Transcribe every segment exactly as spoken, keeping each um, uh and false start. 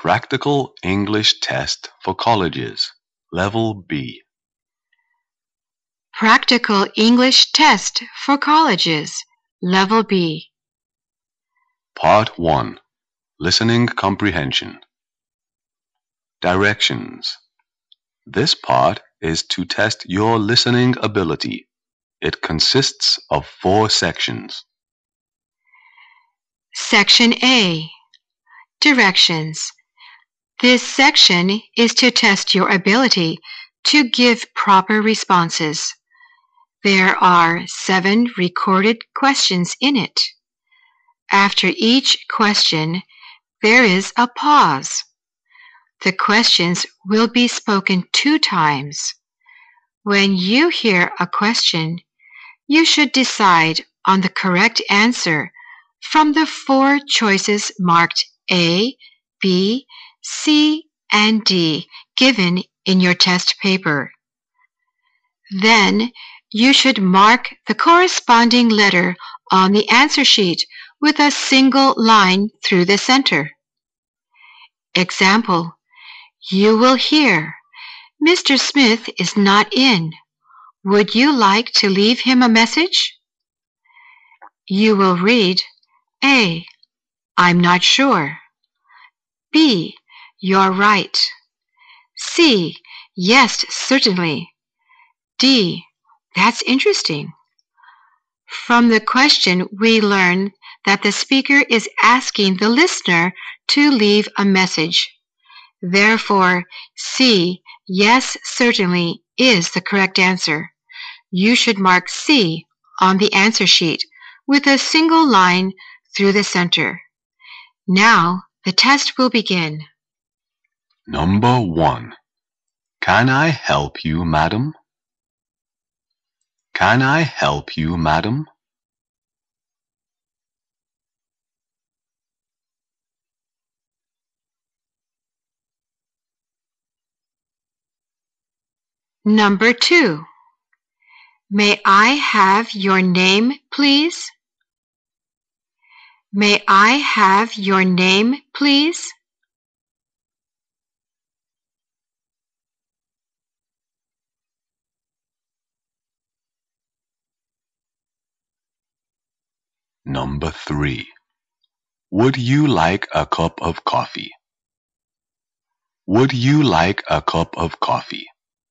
Practical English Test for Colleges, Level B. Practical English Test for Colleges, Level B. Part one. Listening Comprehension. Directions. This part is to test your listening ability. It consists of four sections. Section A. Directions. This section is to test your ability to give proper responses. There are seven recorded questions in it. After each question, there is a pause. The questions will be spoken two times. When you hear a question, you should decide on the correct answer from the four choices marked A, B, C, and D given in your test paper. Then, you should mark the corresponding letter on the answer sheet with a single line through the center. Example, you will hear, Mister Smith is not in. Would you like to leave him a message? You will read, A, I'm not sure. B, you're right. C, yes, certainly. D, that's interesting. From the question, we learn that the speaker is asking the listener to leave a message. Therefore, C, yes, certainly, is the correct answer. You should mark C on the answer sheet with a single line through the center. Now, the test will begin. Number one. Can I help you, madam? Can I help you, madam? Number two. May I have your name, please? May I have your name, please? Number three. Would you like a cup of coffee? Would you like a cup of coffee?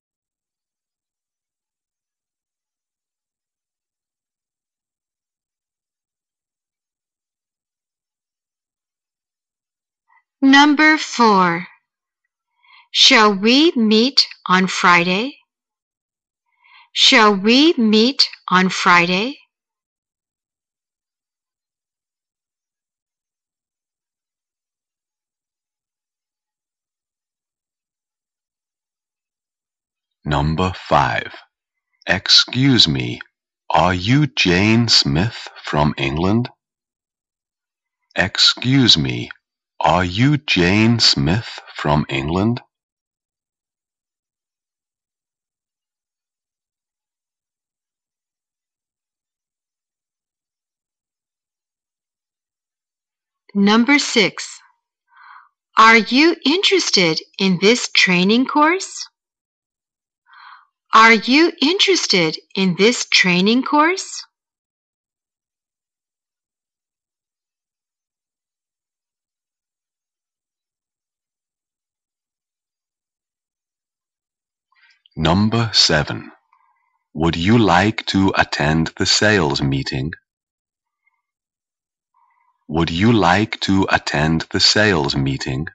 Number four. Shall we meet on Friday? Shall we meet on Friday? Number five. Excuse me, are you Jane Smith from England? Excuse me, are you Jane Smith from England? Number six. Are you interested in this training course? Are you interested in this training course? Number seven. Would you like to attend the sales meeting? Would you like to attend the sales meeting?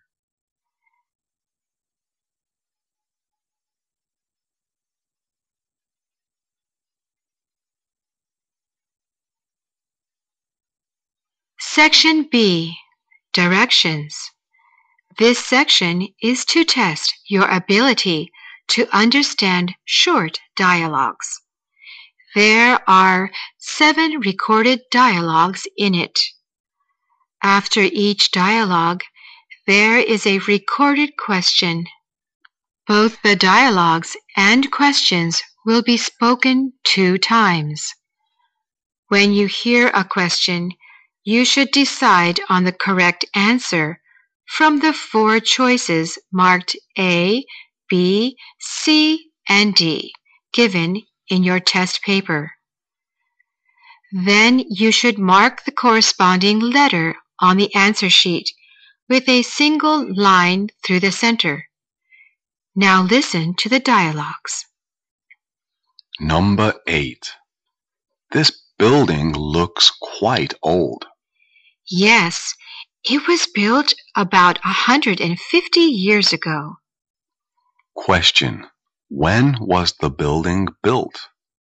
Section B. Directions. This section is to test your ability to understand short dialogues. There are seven recorded dialogues in it. After each dialogue, there is a recorded question. Both the dialogues and questions will be spoken two times. When you hear a question, you should decide on the correct answer from the four choices marked A, B, C, and D given in your test paper. Then you should mark the corresponding letter on the answer sheet with a single line through the center. Now listen to the dialogues. Number eight. This building looks quite old. Yes, it was built about one hundred fifty years ago. Question. When was the building built?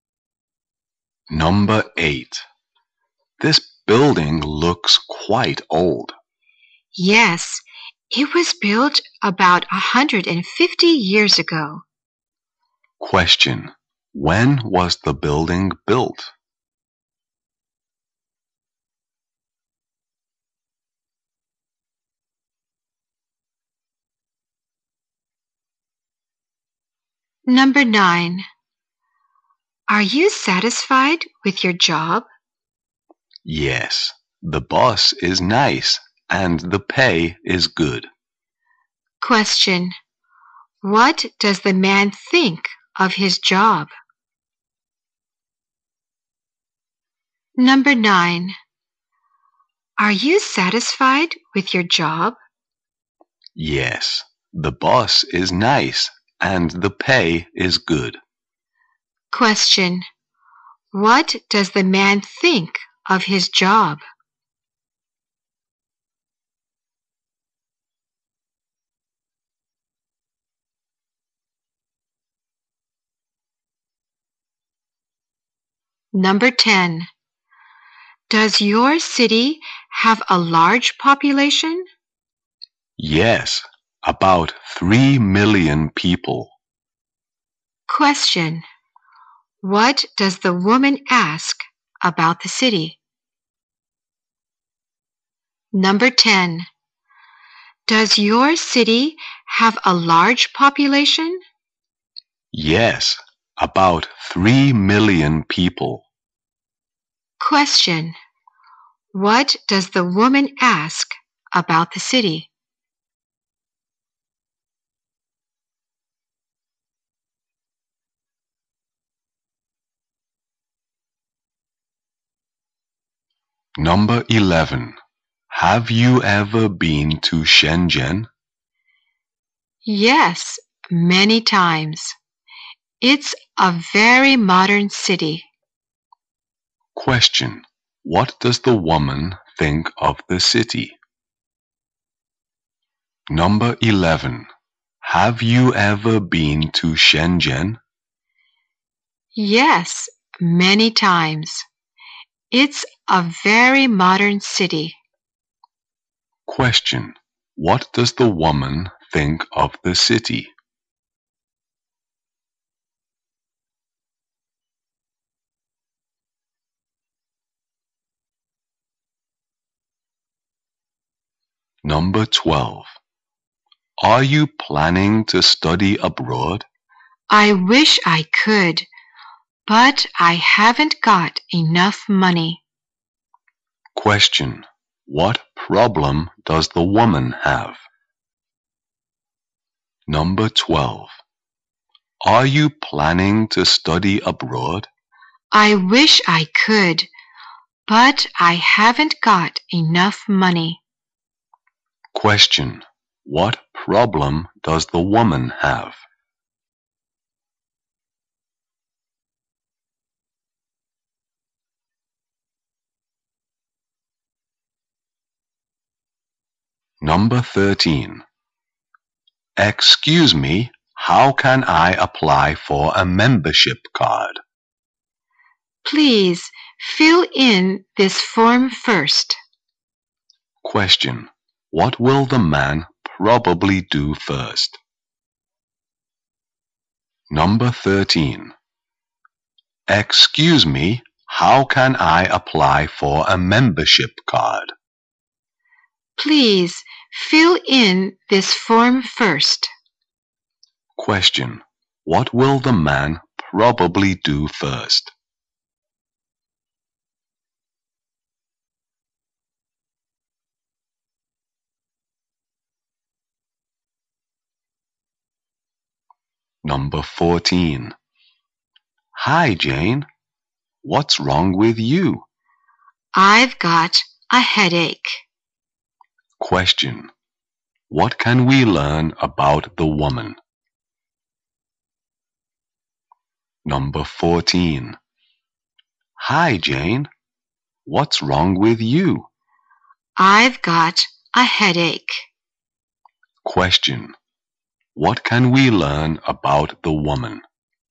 Number eight. This building looks quite old. Yes, it was built about one hundred fifty years ago. Question. When was the building built? Number nine. Are you satisfied with your job? Yes, the boss is nice and the pay is good. Question. What does the man think of his job? Number nine. Are you satisfied with your job? Yes, the boss is nice and the pay is good. Question. What does the man think of his job? Number ten. Does your city have a large population? Yes, about three million people. Question. What does the woman ask about the city? Number ten. Does your city have a large population? Yes, about three million people. Question. What does the woman ask about the city? Number eleven. Have you ever been to Shenzhen? Yes, many times. It's a very modern city. Question. What does the woman think of the city? Number eleven. Have you ever been to Shenzhen? Yes, many times. It's a very modern city. Question. What does the woman think of the city? Number twelve. Are you planning to study abroad? I wish I could, but I haven't got enough money. Question. What problem does the woman have? Number twelve. Are you planning to study abroad? I wish I could, but I haven't got enough money. Question. What problem does the woman have? Number thirteen. Excuse me, how can I apply for a membership card? Please fill in this form first. Question. What will the man probably do first? Number thirteen. Excuse me, how can I apply for a membership card? Please fill in this form first. Question. What will the man probably do first? Number fourteen. Hi, Jane. What's wrong with you? I've got a headache. Question. What can we learn about the woman? Number fourteen. Hi, Jane. What's wrong with you? I've got a headache. Question. What can we learn about the woman?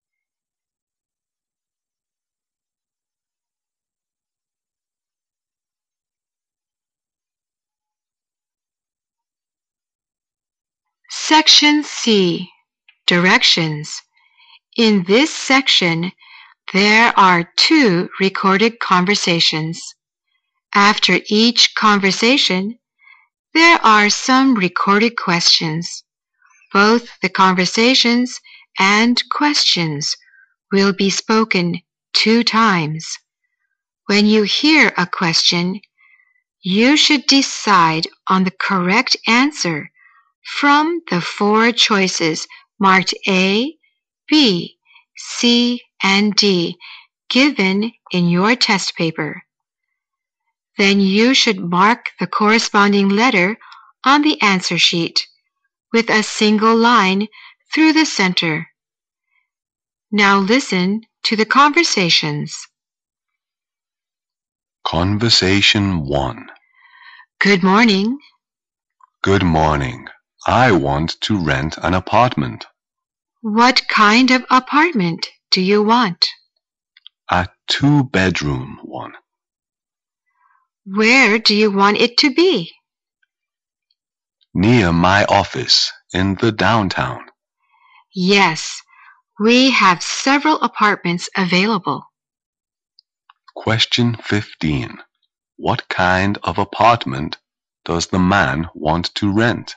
Section C. Directions. In this section, there are two recorded conversations. After each conversation, there are some recorded questions. Both the conversations and questions will be spoken two times. When you hear a question, you should decide on the correct answer from the four choices marked A, B, C, and D given in your test paper. Then you should mark the corresponding letter on the answer sheet with a single line through the center. Now listen to the conversations. Conversation one. Good morning. Good morning. I want to rent an apartment. What kind of apartment do you want? A two-bedroom one. Where do you want it to be? Near my office in the downtown. Yes, we have several apartments available. Question fifteen. What kind of apartment does the man want to rent?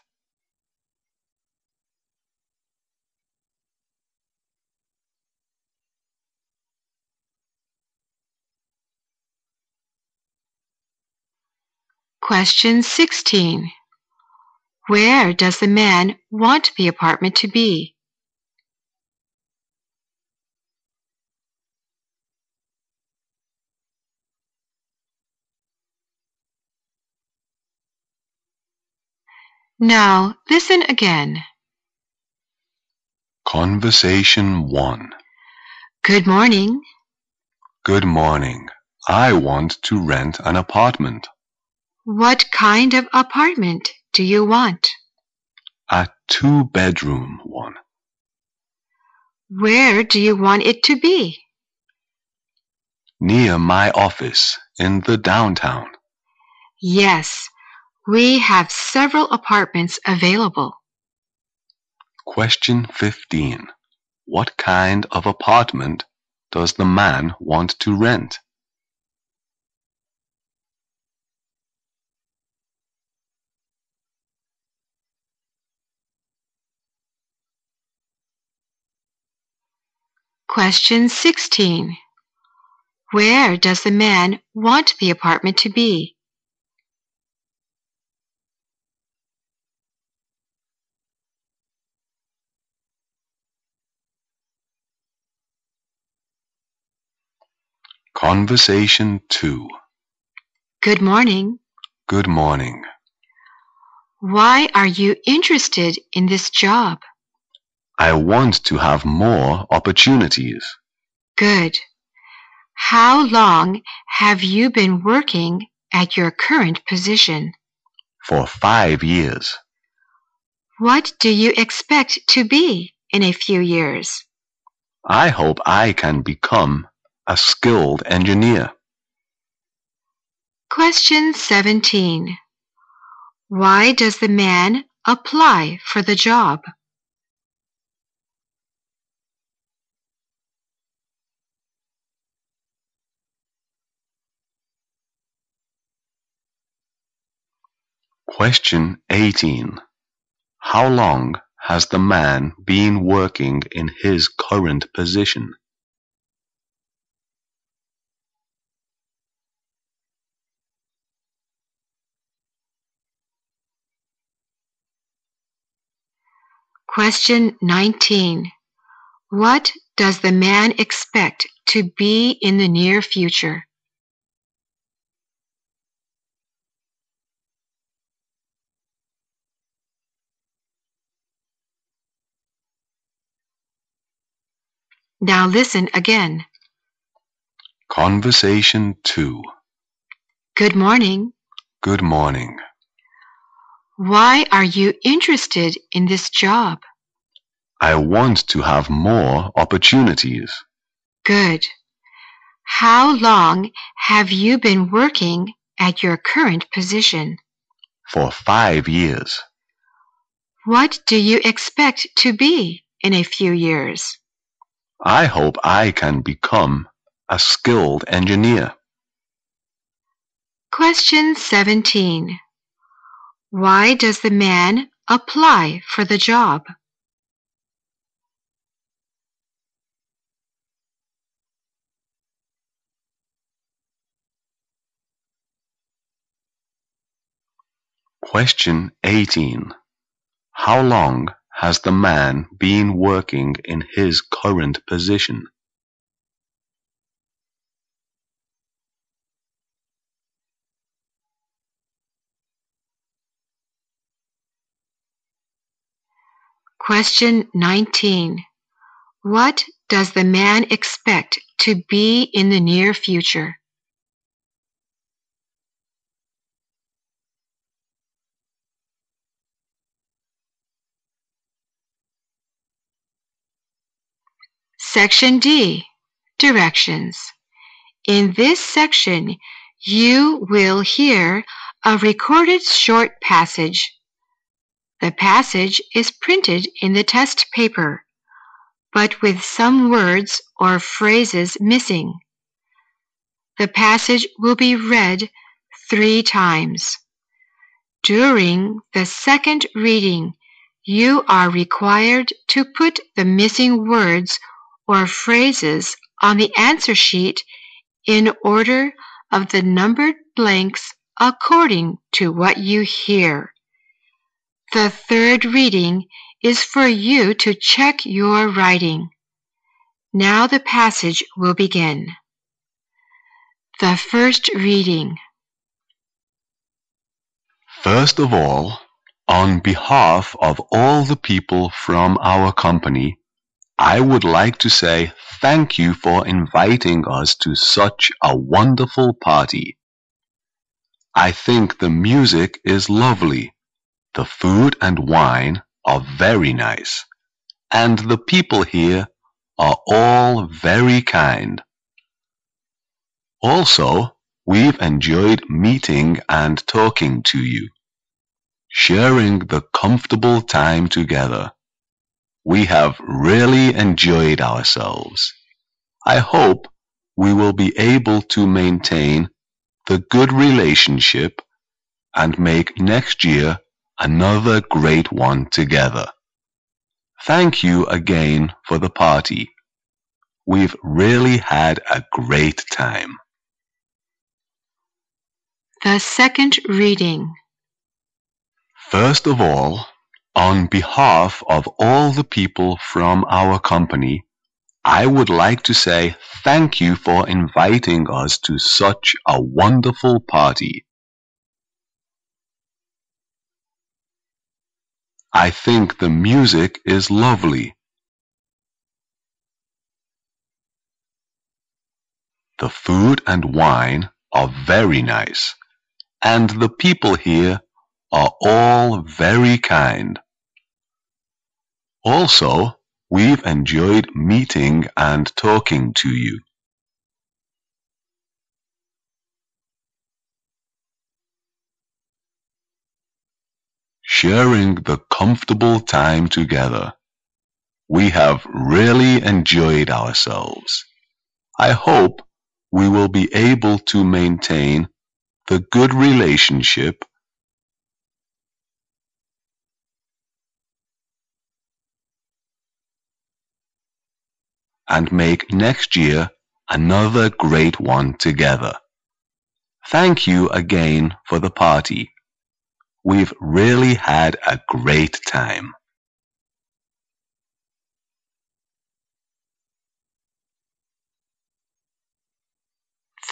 Question sixteen. Where does the man want the apartment to be? Now listen again. Conversation one. Good morning. Good morning. I want to rent an apartment. What kind of apartment do you want? A two-bedroom one. Where do you want it to be? Near my office in the downtown. Yes, we have several apartments available. Question fifteen. What kind of apartment does the man want to rent? Question sixteen. Where does the man want the apartment to be? Conversation two. Good morning. Good morning. Why are you interested in this job? I want to have more opportunities. Good. How long have you been working at your current position? For five years. What do you expect to be in a few years? I hope I can become a skilled engineer. Question seventeen. Why does the man apply for the job? Question eighteen. How long has the man been working in his current position? Question nineteen. What does the man expect to be in the near future? Now listen again. Conversation two. Good morning. Good morning. Why are you interested in this job? I want to have more opportunities. Good. How long have you been working at your current position? For five years. What do you expect to be in a few years? I hope I can become a skilled engineer. Question seventeen. Why does the man apply for the job? Question eighteen. How long has the man been working in his current position? Question nineteen. What does the man expect to be in the near future? Section D. Directions. In this section, you will hear a recorded short passage. The passage is printed in the test paper, but with some words or phrases missing. The passage will be read three times. During the second reading, you are required to put the missing words or phrases on the answer sheet in order of the numbered blanks according to what you hear. The third reading is for you to check your writing. Now the passage will begin. The first reading. First of all, on behalf of all the people from our company, I would like to say thank you for inviting us to such a wonderful party. I think the music is lovely, the food and wine are very nice, and the people here are all very kind. Also, we've enjoyed meeting and talking to you, sharing the comfortable time together. We have really enjoyed ourselves. I hope we will be able to maintain the good relationship and make next year another great one together. Thank you again for the party. We've really had a great time. The second reading. First of all, on behalf of all the people from our company, I would like to say thank you for inviting us to such a wonderful party. I think the music is lovely. The food and wine are very nice, and the people here are all very kind. Also, we've enjoyed meeting and talking to you. Sharing the comfortable time together. We have really enjoyed ourselves. I hope we will be able to maintain the good relationship and make next year another great one together. Thank you again for the party. We've really had a great time.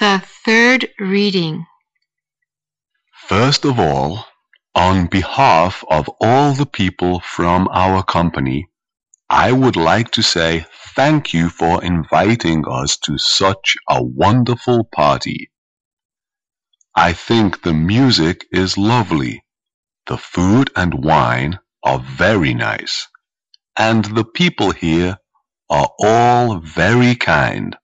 The third reading. First of all, on behalf of all the people from our company, I would like to say thank you for inviting us to such a wonderful party. I think the music is lovely, the food and wine are very nice, and the people here are all very kind.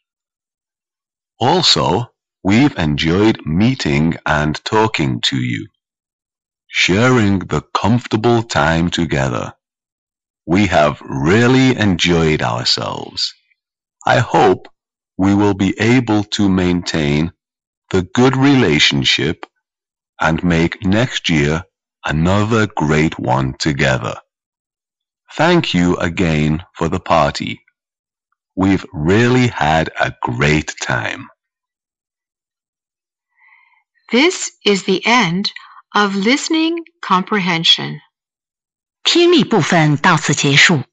Also, we've enjoyed meeting and talking to you, sharing the comfortable time together. We have really enjoyed ourselves. I hope we will be able to maintain the good relationship and make next year another great one together. Thank you again for the party. We've really had a great time. This is the end of listening comprehension. 听力部分到此结束。